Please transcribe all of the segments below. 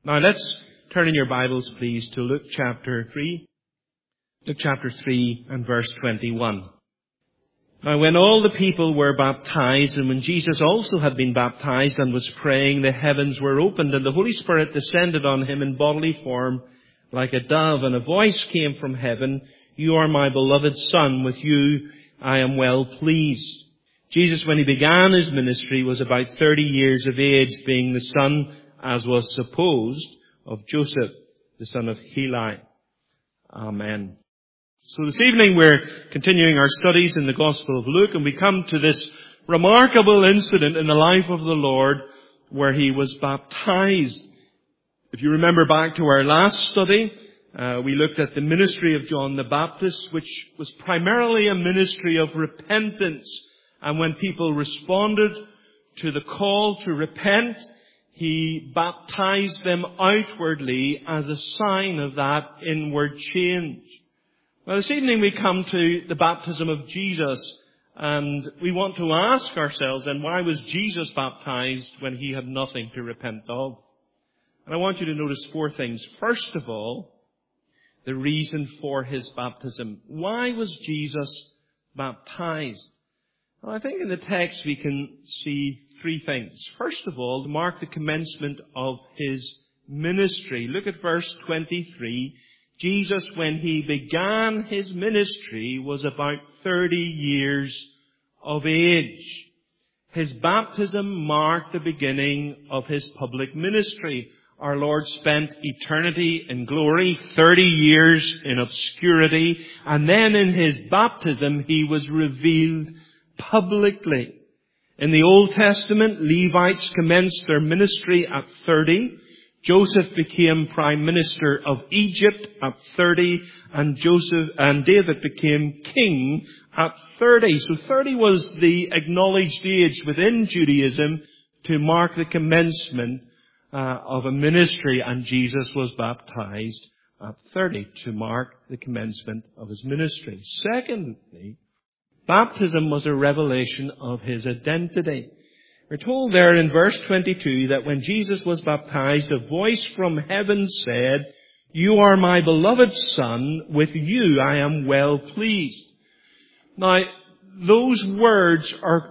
Now let's turn in your Bibles, please, to Luke chapter 3. Luke chapter 3 and verse 21. Now when all the people were baptized, and when Jesus also had been baptized and was praying, the heavens were opened, and the Holy Spirit descended on him in bodily form like a dove, and a voice came from heaven, "You are my beloved Son, with you I am well pleased." Jesus, when he began his ministry, was about 30 years of age, being the son, as was supposed, of Joseph, the son of Heli. Amen. So this evening we're continuing our studies in the Gospel of Luke, and we come to this remarkable incident in the life of the Lord where he was baptized. If you remember back to our last study, we looked at the ministry of John the Baptist, which was primarily a ministry of repentance. And when people responded to the call to repent, he baptized them outwardly as a sign of that inward change. Well, this evening we come to the baptism of Jesus, and we want to ask ourselves, then, why was Jesus baptized when he had nothing to repent of? And I want you to notice four things. First of all, the reason for his baptism. Why was Jesus baptized? Well, I think in the text we can see three things. First of all, to mark the commencement of his ministry. Look at verse 23. Jesus, when he began his ministry, was about 30 years of age. His baptism marked the beginning of his public ministry. Our Lord spent eternity in glory, 30 years in obscurity, and then in his baptism he was revealed publicly. In the Old Testament, Levites commenced their ministry at 30. Joseph became prime minister of Egypt at 30, and David became king at 30. So 30 was the acknowledged age within Judaism to mark the commencement of a ministry, and Jesus was baptized at 30 to mark the commencement of his ministry. Secondly, baptism was a revelation of his identity. We're told there in verse 22 that when Jesus was baptized, a voice from heaven said, "You are my beloved Son, with you I am well pleased." Now, those words are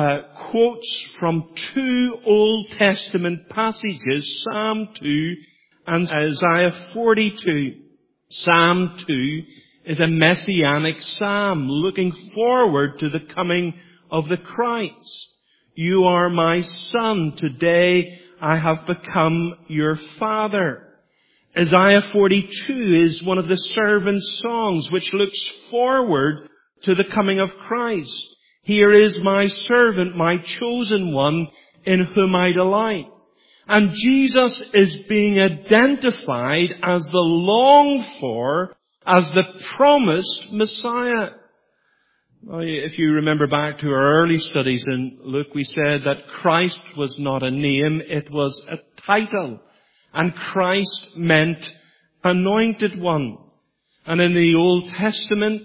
quotes from two Old Testament passages, Psalm 2 and Isaiah 42. Psalm 2 is a messianic psalm looking forward to the coming of the Christ. "You are my son. Today I have become your father." Isaiah 42 is one of the servant songs which looks forward to the coming of Christ. "Here is my servant, my chosen one, in whom I delight." And Jesus is being identified as the longed for, as the promised Messiah. Well, if you remember back to our early studies in Luke, we said that Christ was not a name, it was a title. And Christ meant anointed one. And in the Old Testament,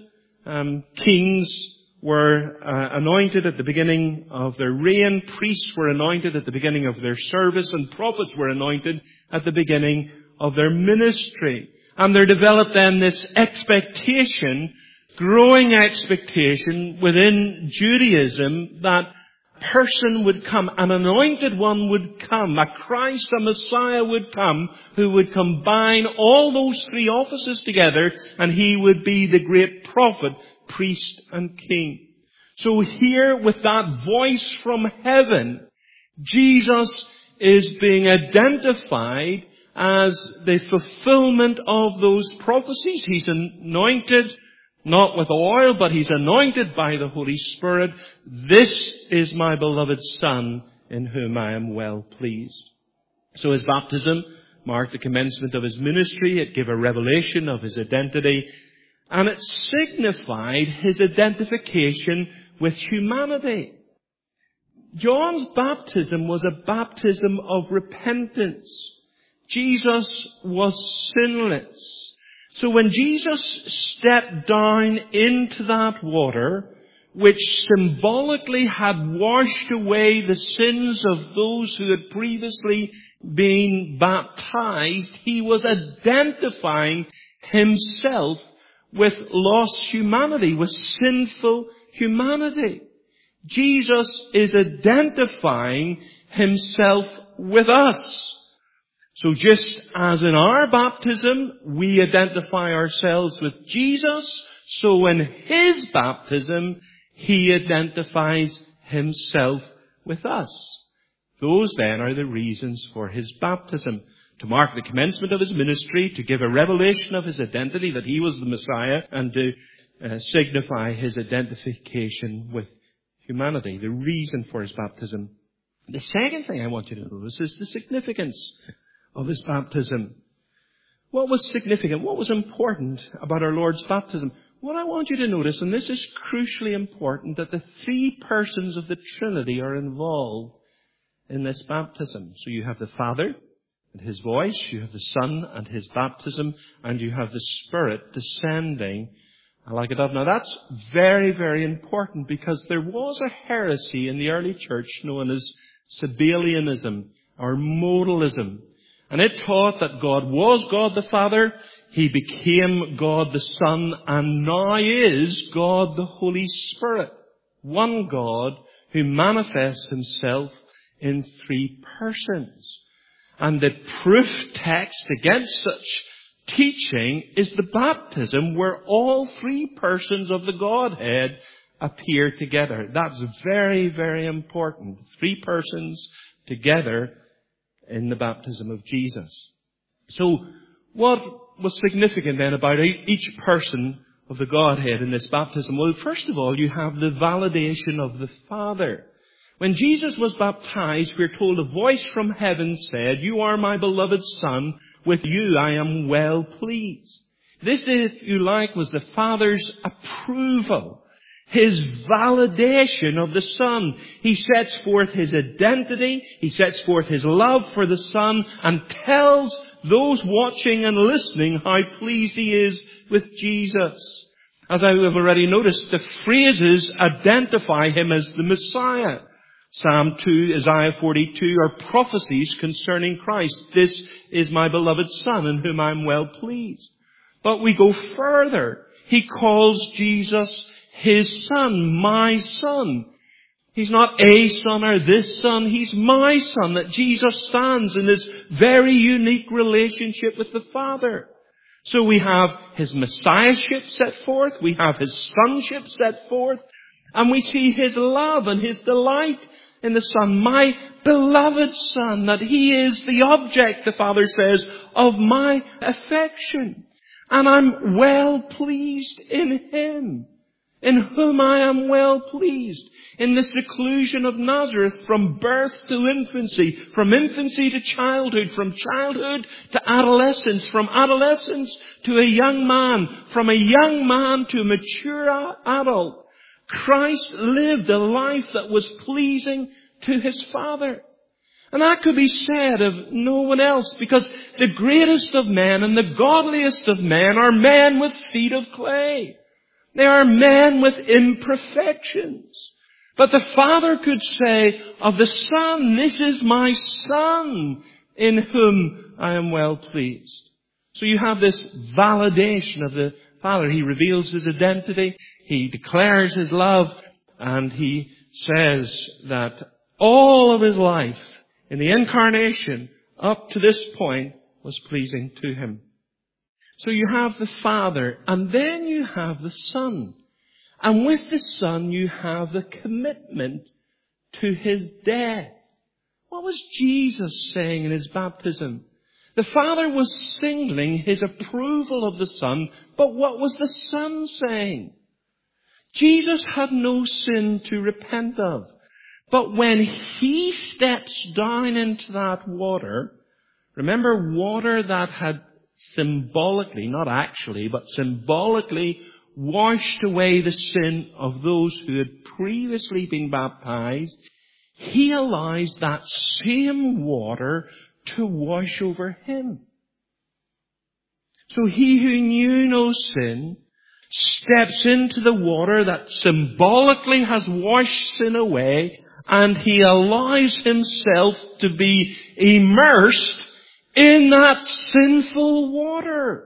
kings were anointed at the beginning of their reign, priests were anointed at the beginning of their service, and prophets were anointed at the beginning of their ministry. And there developed then this expectation, growing expectation within Judaism, that a person would come, an anointed one would come, a Christ, a Messiah would come, who would combine all those three offices together, and he would be the great prophet, priest, and king. So here, with that voice from heaven, Jesus is being identified as the fulfillment of those prophecies. He's anointed, not with oil, but he's anointed by the Holy Spirit. "This is my beloved Son, in whom I am well pleased." So his baptism marked the commencement of his ministry. It gave a revelation of his identity, and it signified his identification with humanity. John's baptism was a baptism of repentance. Jesus was sinless. So when Jesus stepped down into that water, which symbolically had washed away the sins of those who had previously being baptized, he was identifying himself with lost humanity, with sinful humanity. Jesus is identifying himself with us. So just as in our baptism, we identify ourselves with Jesus, so in his baptism, he identifies himself with us. Those then are the reasons for his baptism. To mark the commencement of his ministry, to give a revelation of his identity, that he was the Messiah, and to signify his identification with humanity. The reason for his baptism. The second thing I want you to notice is the significance of his baptism. What was significant? What was important about our Lord's baptism? What I want you to notice, and this is crucially important, that the three persons of the Trinity are involved in this baptism. So you have the Father and his voice, you have the Son and his baptism, and you have the Spirit descending like a dove. Now that's very, very important, because there was a heresy in the early church known as Sabellianism or modalism. And it taught that God was God the Father, he became God the Son, and now is God the Holy Spirit. One God who manifests himself in three persons. And the proof text against such teaching is the baptism, where all three persons of the Godhead appear together. That's very, very important. Three persons together in the baptism of Jesus. So, what was significant then about each person of the Godhead in this baptism? Well, first of all, you have the validation of the Father. When Jesus was baptized, we're told a voice from heaven said, "You are my beloved Son, with you I am well pleased." This, if you like, was the Father's approval, his validation of the Son. He sets forth his identity, he sets forth his love for the Son, and tells those watching and listening how pleased he is with Jesus. As I have already noticed, the phrases identify him as the Messiah. Psalm 2, Isaiah 42 are prophecies concerning Christ. This is my beloved Son, in whom I am well pleased. But we go further. He calls Jesus his Son, my Son. He's not a son or this son. He's my Son, that Jesus stands in this very unique relationship with the Father. So we have his Messiahship set forth. We have his sonship set forth. And we see his love and his delight in the Son. My beloved Son, that he is the object, the Father says, of my affection. And I'm well pleased in him, in whom I am well pleased. In the seclusion of Nazareth, from birth to infancy, from infancy to childhood, from childhood to adolescence, from adolescence to a young man, from a young man to a mature adult, Christ lived a life that was pleasing to his Father. And that could be said of no one else, because the greatest of men and the godliest of men are men with feet of clay. They are men with imperfections. But the Father could say of the Son, "This is my Son, in whom I am well pleased." So you have this validation of the Father. He reveals his identity, he declares his love, and he says that all of his life in the incarnation up to this point was pleasing to him. So you have the Father, and then you have the Son. And with the Son, you have the commitment to his death. What was Jesus saying in his baptism? The Father was signaling his approval of the Son, but what was the Son saying? Jesus had no sin to repent of. But when he steps down into that water, remember, water that had symbolically, not actually, but symbolically washed away the sin of those who had previously been baptized, he allows that same water to wash over him. So he who knew no sin steps into the water that symbolically has washed sin away, and he allows himself to be immersed in that sinful water.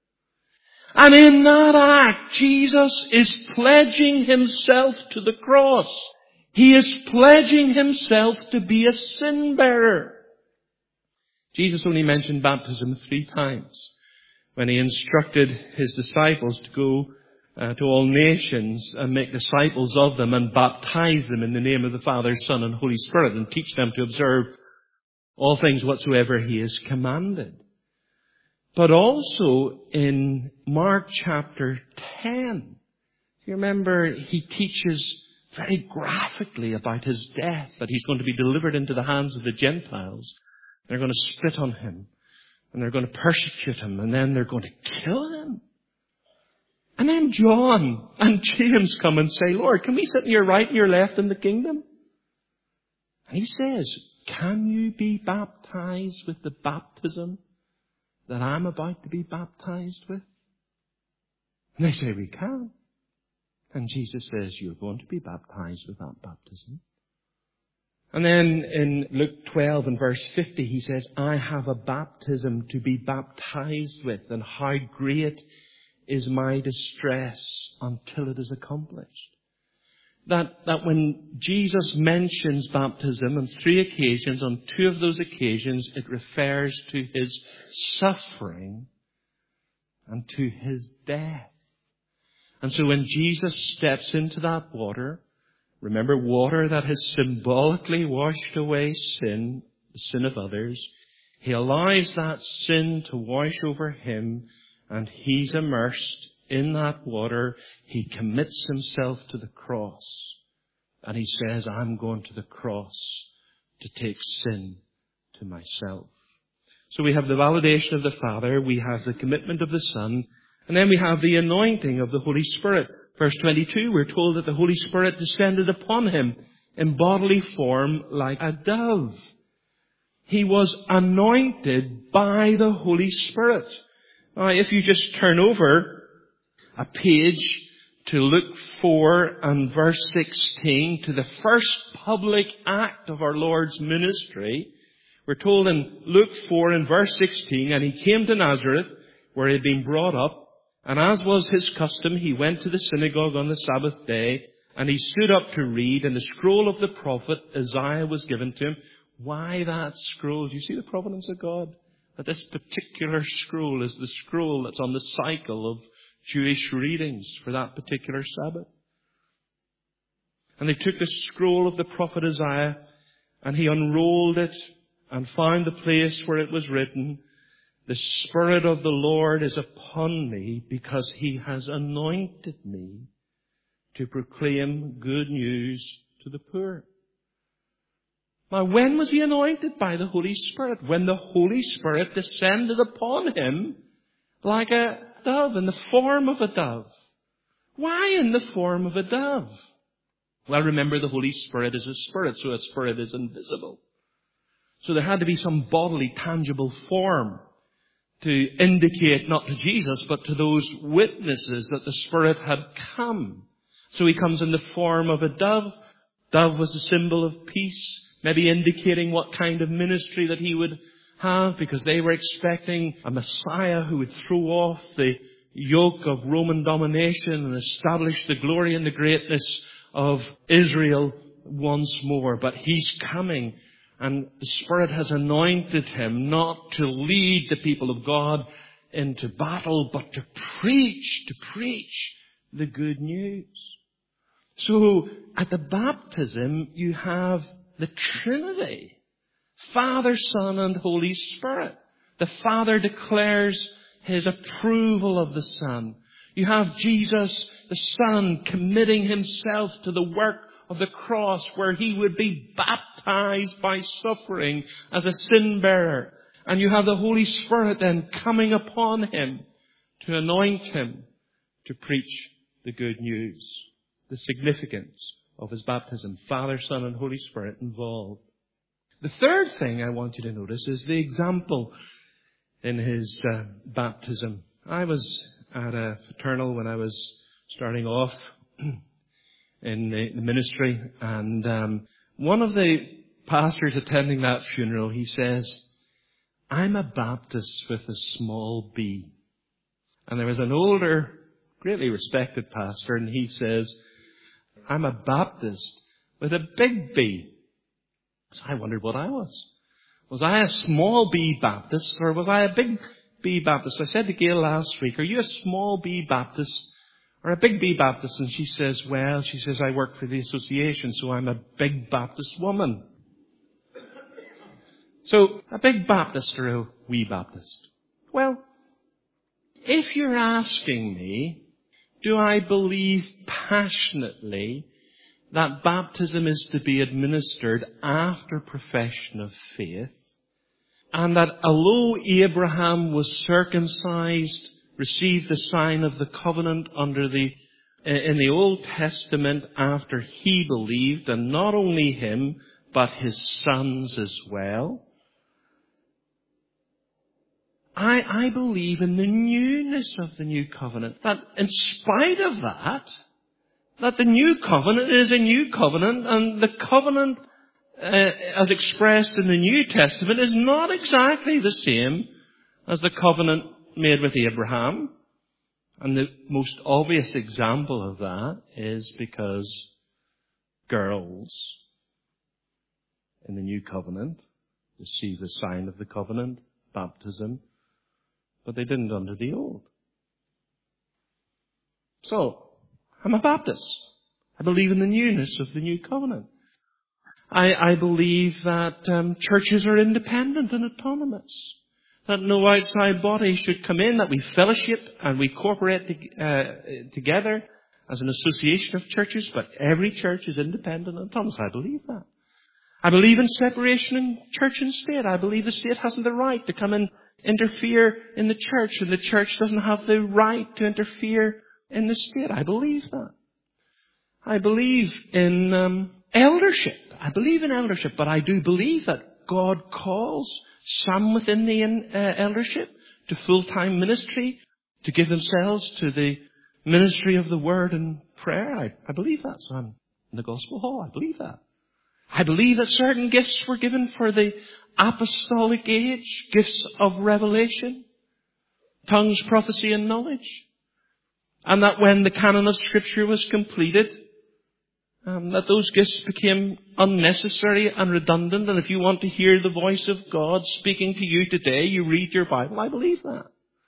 And in that act, Jesus is pledging himself to the cross. He is pledging himself to be a sin bearer. Jesus only mentioned baptism 3 times when he instructed his disciples to go to all nations and make disciples of them and baptize them in the name of the Father, Son, and Holy Spirit, and teach them to observe all things whatsoever he has commanded. But also in Mark chapter 10, you remember he teaches very graphically about his death, that he's going to be delivered into the hands of the Gentiles. They're going to spit on him, and they're going to persecute him, and then they're going to kill him. And then John and James come and say, Lord, can we sit on your right and your left in the kingdom? And he says, can you be baptized with the baptism that I'm about to be baptized with? And they say, we can. And Jesus says, you're going to be baptized with that baptism. And then in Luke 12 and verse 50, he says, I have a baptism to be baptized with, and how great is my distress until it is accomplished. That when Jesus mentions baptism on 3 occasions, on 2 of those occasions, it refers to his suffering and to his death. And so when Jesus steps into that water, remember, water that has symbolically washed away sin, the sin of others, he allows that sin to wash over him, and he's immersed in that water. He commits himself to the cross. And he says, I'm going to the cross to take sin to myself. So we have the validation of the Father, we have the commitment of the Son, and then we have the anointing of the Holy Spirit. Verse 22, we're told that the Holy Spirit descended upon him in bodily form like a dove. He was anointed by the Holy Spirit. Now, if you just turn over a page to Luke 4 and verse 16, to the first public act of our Lord's ministry, we're told in Luke 4 and verse 16, and he came to Nazareth, where he had been brought up, and as was his custom, he went to the synagogue on the Sabbath day, and he stood up to read, and the scroll of the prophet Isaiah was given to him. Why that scroll? Do you see the providence of God? That this particular scroll is the scroll that's on the cycle of Jewish readings for that particular Sabbath. And they took the scroll of the prophet Isaiah, and he unrolled it and found the place where it was written, the Spirit of the Lord is upon me, because he has anointed me to proclaim good news to the poor. Now, when was he anointed by the Holy Spirit? When the Holy Spirit descended upon him like a dove, in the form of a dove. Why in the form of a dove? Well, remember, the Holy Spirit is a spirit, so a spirit is invisible. So there had to be some bodily, tangible form to indicate, not to Jesus, but to those witnesses that the Spirit had come. So he comes in the form of a dove. Dove was a symbol of peace, maybe indicating what kind of ministry that he would have, because they were expecting a Messiah who would throw off the yoke of Roman domination and establish the glory and the greatness of Israel once more. But he's coming, and the Spirit has anointed him not to lead the people of God into battle, but to preach the good news. So at the baptism, you have the Trinity, Father, Son, and Holy Spirit. The Father declares his approval of the Son. You have Jesus, the Son, committing himself to the work of the cross, where he would be baptized by suffering as a sin bearer. And you have the Holy Spirit then coming upon him to anoint him to preach the good news. The significance of his baptism, Father, Son, and Holy Spirit involved. The third thing I want you to notice is the example in his baptism. I was at a fraternal when I was starting off in the ministry, and One of the pastors attending that funeral, he says, I'm a Baptist with a small b. And there was an older, greatly respected pastor, and he says, I'm a Baptist with a big B. So I wondered what I was. Was I a small B Baptist, or was I a big B Baptist? I said to Gail last week, are you a small B Baptist or a big B Baptist? And she says, I work for the association, so I'm a big Baptist woman. So, a big Baptist or a wee Baptist? Well, if you're asking me, do I believe passionately that baptism is to be administered after profession of faith, and that although Abraham was circumcised, received the sign of the covenant in the Old Testament after he believed, and not only him, but his sons as well, I believe in the newness of the new covenant. That in spite of that the new covenant is a new covenant, and the covenant as expressed in the New Testament is not exactly the same as the covenant made with Abraham. And the most obvious example of that is because girls in the new covenant receive the sign of the covenant, baptism, but they didn't under the old. So, I'm a Baptist. I believe in the newness of the new covenant. I believe that churches are independent and autonomous. That no outside body should come in, that we fellowship and we cooperate together as an association of churches, but every church is independent and autonomous. I believe that. I believe in separation in church and state. I believe the state hasn't the right to come and interfere in the church, and the church doesn't have the right to interfere in the state. I believe that. I believe in eldership. I believe in eldership, but I do believe that God calls some within the eldership to full-time ministry, to give themselves to the ministry of the word and prayer. I believe that. So I'm in the gospel hall. I believe that. I believe that certain gifts were given for the apostolic age, gifts of revelation, tongues, prophecy, and knowledge. And that when the canon of Scripture was completed, that those gifts became unnecessary and redundant. And if you want to hear the voice of God speaking to you today, you read your Bible. I believe that.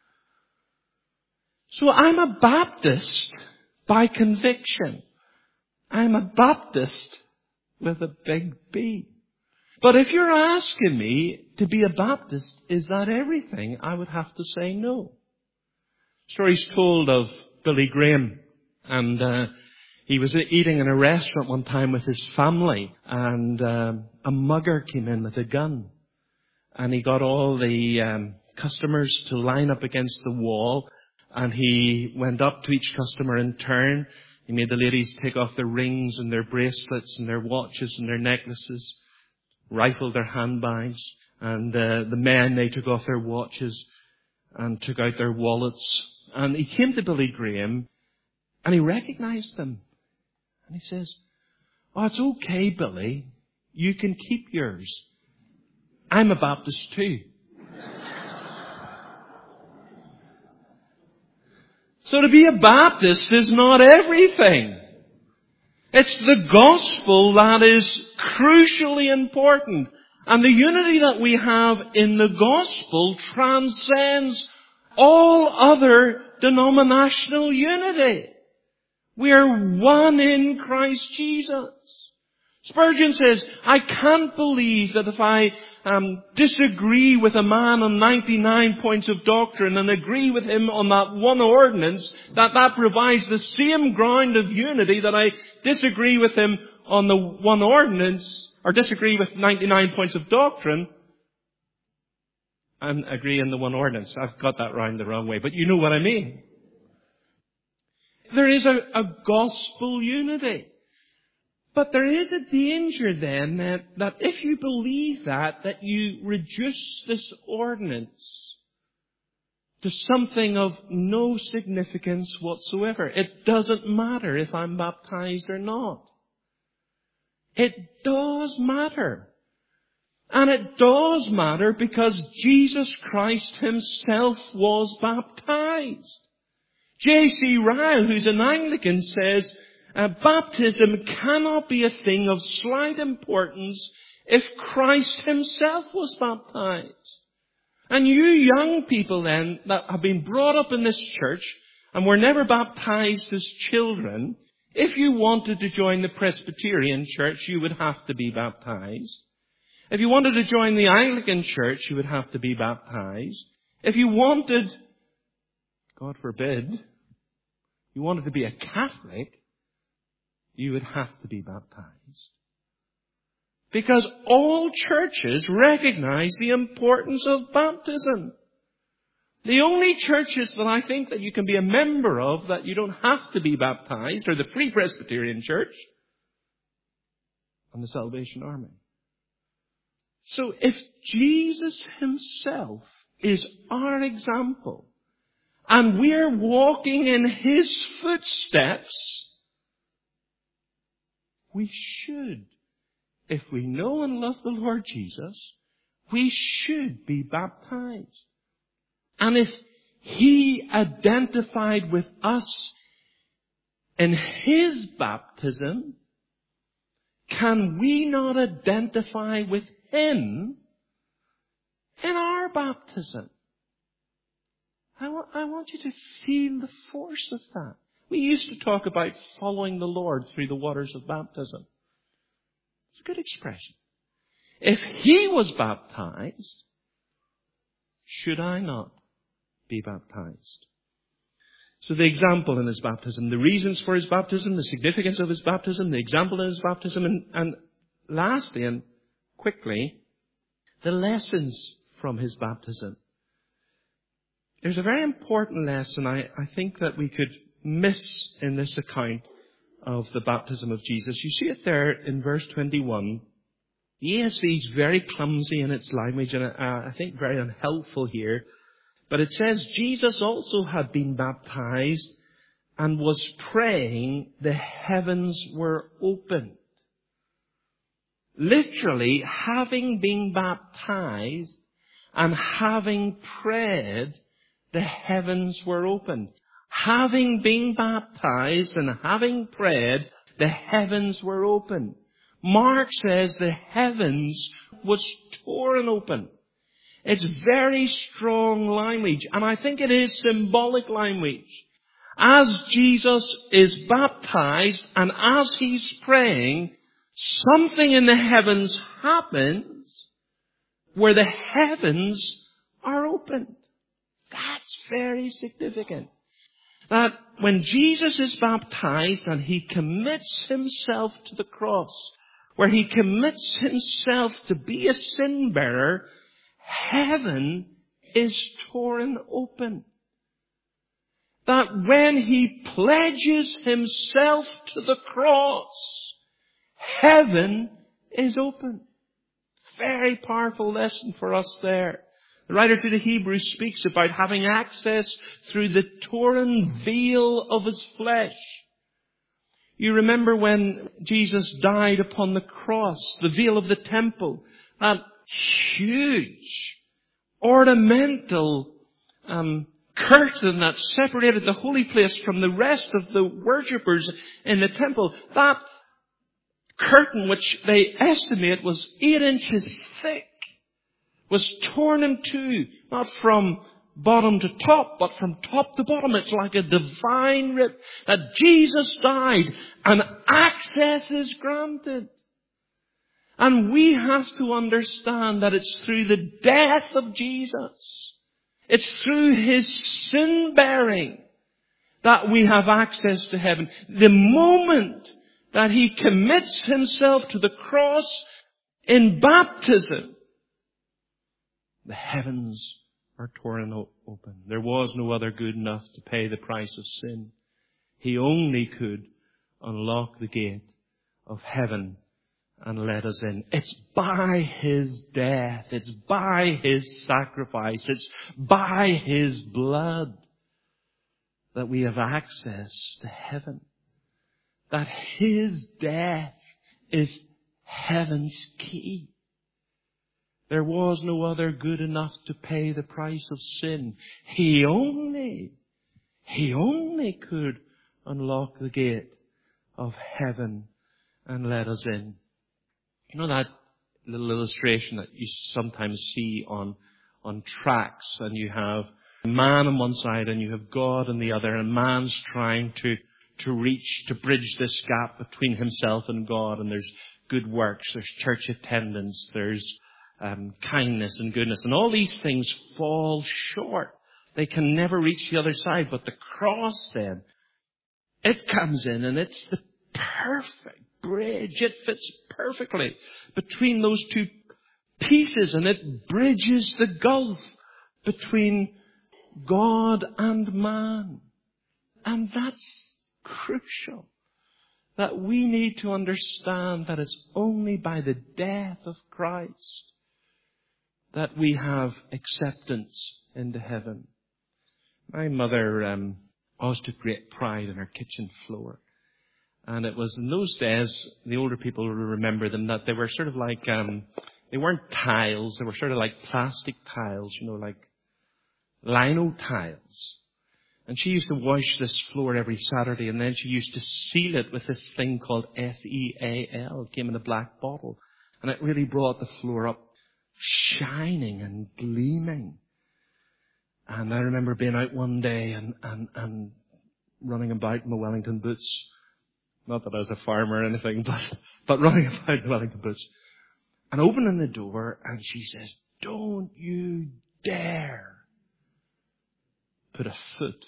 So I'm a Baptist by conviction. I'm a Baptist with a big B. But if you're asking me to be a Baptist, is that everything? I would have to say no. Stories told of Billy Graham, and he was eating in a restaurant one time with his family, and a mugger came in with a gun, and he got all the customers to line up against the wall, and he went up to each customer in turn. He made the ladies take off their rings and their bracelets and their watches and their necklaces, rifled their handbags, and the men, they took off their watches and took out their wallets. And he came to Billy Graham, and he recognized them. And he says, "Oh, it's okay, Billy. You can keep yours. I'm a Baptist too." So to be a Baptist is not everything. It's the gospel that is crucially important. And the unity that we have in the gospel transcends all other denominational unity. We are one in Christ Jesus. Spurgeon says, I can't believe that if I disagree with a man on 99 points of doctrine and agree with him on that one ordinance, that provides the same ground of unity that I disagree with him on the one ordinance, or disagree with 99 points of doctrine and agree on the one ordinance. I've got that round the wrong way, but you know what I mean. There is a gospel unity. But there is a danger then that if you believe that you reduce this ordinance to something of no significance whatsoever. It doesn't matter if I'm baptized or not. It does matter. And it does matter because Jesus Christ himself was baptized. J.C. Ryle, who's an Anglican, says, baptism cannot be a thing of slight importance if Christ himself was baptized. And you young people then that have been brought up in this church and were never baptized as children, if you wanted to join the Presbyterian church, you would have to be baptized. If you wanted to join the Anglican church, you would have to be baptized. If you wanted, God forbid, you wanted to be a Catholic, you would have to be baptized. Because all churches recognize the importance of baptism. The only churches that I think that you can be a member of that you don't have to be baptized are the Free Presbyterian Church and the Salvation Army. So if Jesus himself is our example and we're walking in his footsteps, we should, if we know and love the Lord Jesus, we should be baptized. And if he identified with us in his baptism, can we not identify with him in our baptism? I want you to feel the force of that. We used to talk about following the Lord through the waters of baptism. It's a good expression. If he was baptized, should I not be baptized? So the example in his baptism, the reasons for his baptism, the significance of his baptism, the example in his baptism, and lastly and quickly, the lessons from his baptism. There's a very important lesson I think that we could miss in this account of the baptism of Jesus. You see it there in verse 21. The ESV is very clumsy in its language and I think very unhelpful here. But it says Jesus also had been baptized and was praying, the heavens were opened. Literally, having been baptized and having prayed, the heavens were opened. Having been baptized and having prayed, the heavens were opened. Mark says the heavens was torn open. It's very strong language, and I think it is symbolic language. As Jesus is baptized and as he's praying, something in the heavens happens where the heavens are opened. That's very significant. That when Jesus is baptized and he commits himself to the cross, where he commits himself to be a sin bearer, heaven is torn open. That when he pledges himself to the cross, heaven is open. Very powerful lesson for us there. The writer to the Hebrews speaks about having access through the torn veil of his flesh. You remember when Jesus died upon the cross, the veil of the temple, that huge ornamental curtain that separated the holy place from the rest of the worshippers in the temple. That curtain, which they estimate was 8 inches thick, was torn in two, not from bottom to top, but from top to bottom. It's like a divine rip that Jesus died and access is granted. And we have to understand that it's through the death of Jesus, it's through his sin bearing that we have access to heaven. The moment that he commits himself to the cross in baptism, the heavens are torn open. There was no other good enough to pay the price of sin. He only could unlock the gate of heaven and let us in. It's by his death. It's by his sacrifice. It's by his blood that we have access to heaven. That his death is heaven's key. There was no other good enough to pay the price of sin. He only could unlock the gate of heaven and let us in. You know that little illustration that you sometimes see on tracks, and you have a man on one side and you have God on the other, and man's trying to bridge this gap between himself and God, and there's good works, there's church attendance, there's kindness and goodness, and all these things fall short. They can never reach the other side, but the cross then, it comes in and it's the perfect bridge. It fits perfectly between those two pieces, and it bridges the gulf between God and man. And that's crucial. That we need to understand that it's only by the death of Christ that we have acceptance into heaven. My mother always took great pride in her kitchen floor. And it was in those days, the older people will remember them, that they were sort of like, they weren't tiles, they were sort of like plastic tiles, like lino tiles. And she used to wash this floor every Saturday, and then she used to seal it with this thing called SEAL. It came in a black bottle. And it really brought the floor up shining and gleaming. And I remember being out one day and running about in my Wellington boots. Not that I was a farmer or anything, but running about in Wellington boots. And opening the door, and she says, "Don't you dare put a foot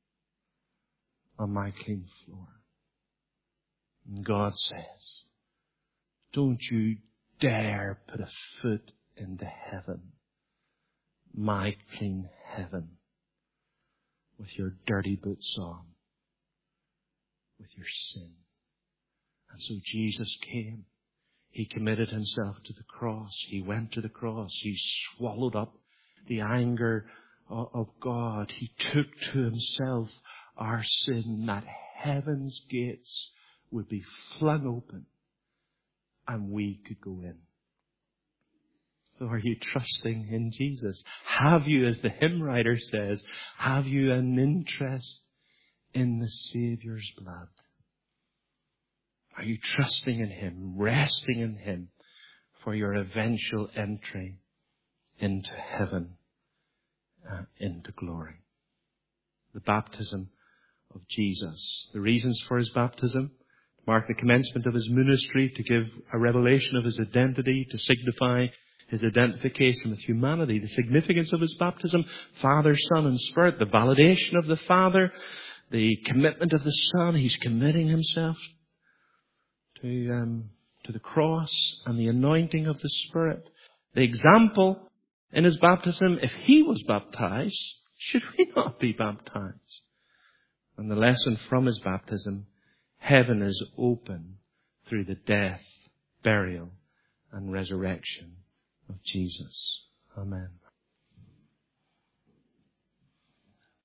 on my clean floor." And God says, "Don't you dare put a foot into heaven, my clean heaven, with your dirty boots on, with your sin." And so Jesus came. He committed himself to the cross. He went to the cross. He swallowed up the anger of God. He took to himself our sin, that heaven's gates would be flung open and we could go in. So are you trusting in Jesus? Have you, as the hymn writer says, have you an interest in the Saviour's blood? Are you trusting in him, resting in him for your eventual entry into heaven, into glory? The baptism of Jesus. The reasons for his baptism: to mark the commencement of his ministry, to give a revelation of his identity, to signify his identification with humanity. The significance of his baptism: Father, Son, and Spirit. The validation of the Father, the commitment of the Son. He's committing himself to the cross, and the anointing of the Spirit. The example in his baptism: if he was baptized, should we not be baptized? And the lesson from his baptism: heaven is open through the death, burial, and resurrection of Jesus. Amen.